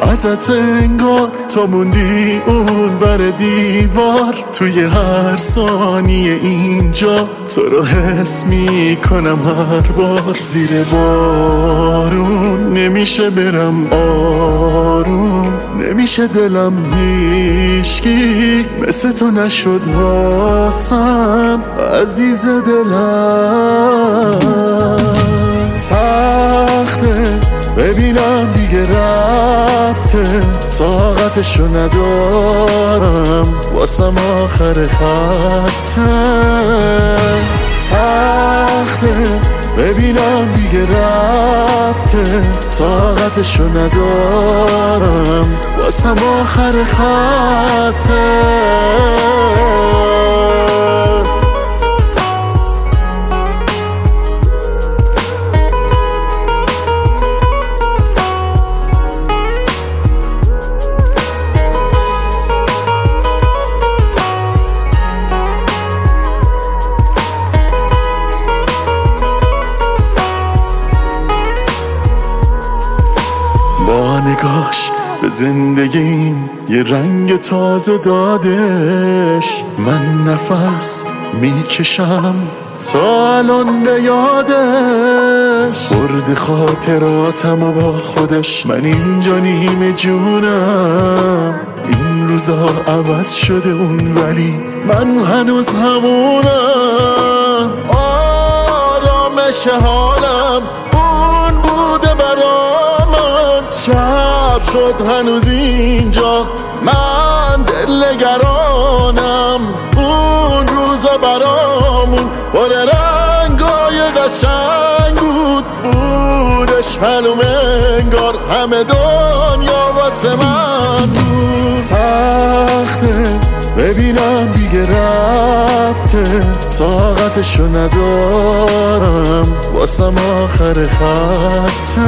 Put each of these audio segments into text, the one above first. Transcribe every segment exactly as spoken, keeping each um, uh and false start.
ازت انگار تا موندی اون بر دیوار. توی هر ثانیه اینجا تو رو حس میکنم هر بار. زیر بارون نمیشه برم آروم، نمیشه دلم هیچکی مثل تو نشد واسم عزیز دلم. سخته ببینم دیگه رفته، طاقتشو ندارم واسم آخر خطه. سخته ببینم دیگه رفته، طاقتشو ندارم واسم آخر خطه. با نگاش به زندگیم یه رنگ تازه دادش. من نفس میکشم تا الان به یادش. برد خاطراتم و با خودش من اینجا نیمه جونم. این روزا عوض شده اون ولی من هنوز همونم. آرامش حالم اون بوده برام، شب شد هنوز اینجا من دل نگرانم. اون روزا برامون پر رنگای قشنگ بود، بودش معلوم انگار همه دنیا واسه من بود. سخته ببینم دیگه رفته، طاقتشو ندارم واسم آخر خطه.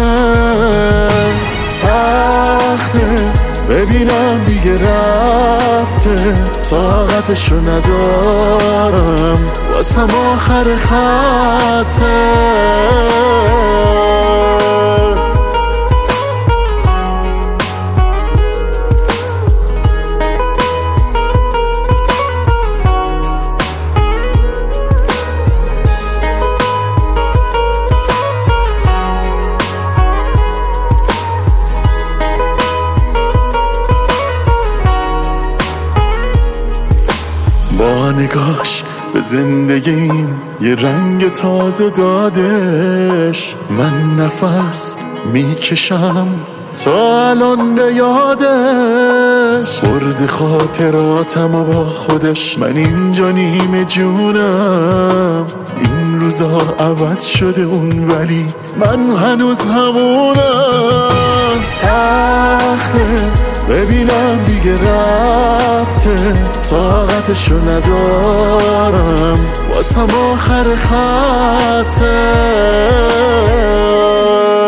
سخته ببینم دیگه رفته، طاقتشو ندارم واسم آخر خطه. با نگاش به زندگیم یه رنگ تازه دادش. من نفس میکشم تا الان به یادش. برد خاطراتم و با خودش من اینجا نیمه جونم. این روزا عوض شده اون ولی من هنوز همونم. سخته ببینم دیگه رفته، طاقتشو ندارم واسم آخر خطه.